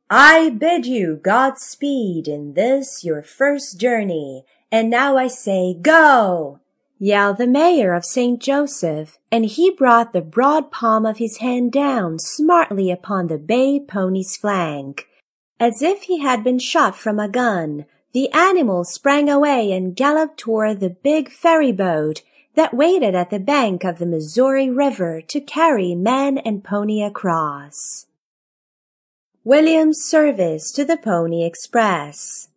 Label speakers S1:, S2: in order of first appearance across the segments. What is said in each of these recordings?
S1: I bid you Godspeed in this your first journey, and now I say go!" yelled the mayor of St. Joseph, and he brought the broad palm of his hand down smartly upon the bay pony's flank. As if he had been shot from a gun, the animal sprang away and galloped toward the big ferry boat that waited at the bank of the Missouri River to carry man and pony across. William's service to the Pony Express.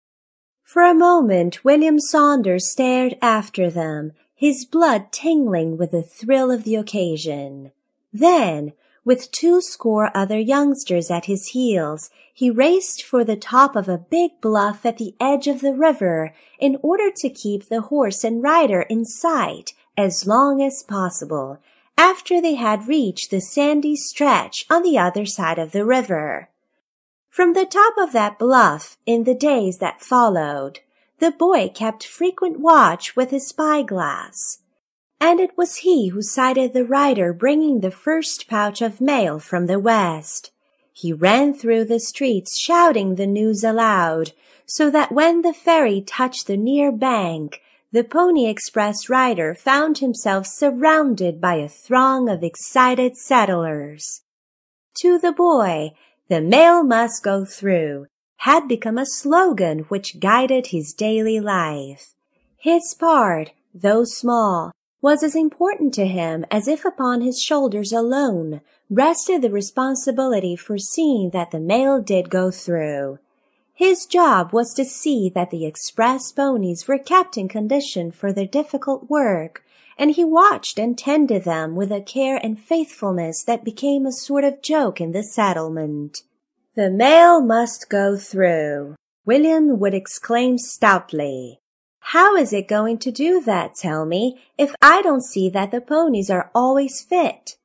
S1: For a moment William Saunders stared after them, his blood tingling with the thrill of the occasion. Then, with 20 other youngsters at his heels, he raced for the top of a big bluff at the edge of the river in order to keep the horse and rider in sight as long as possible after they had reached the sandy stretch on the other side of the river. From the top of that bluff, in the days that followed, the boy kept frequent watch with his spyglass, and it was he who sighted the rider bringing the first pouch of mail from the west. He ran through the streets shouting the news aloud, so that when the ferry touched the near bank, the Pony Express rider found himself surrounded by a throng of excited settlers. To the boy, "The mail must go through" had become a slogan which guided his daily life. His part, though small, was as important to him as if upon his shoulders alone rested the responsibility for seeing that the mail did go through. His job was to see that the express ponies were kept in condition for their difficult work, and he watched and tended them with a care and faithfulness that became a sort of joke in the settlement. "The mail must go through," William would exclaim stoutly. "How is it going to do that, tell me, if I don't see that the ponies are always fit?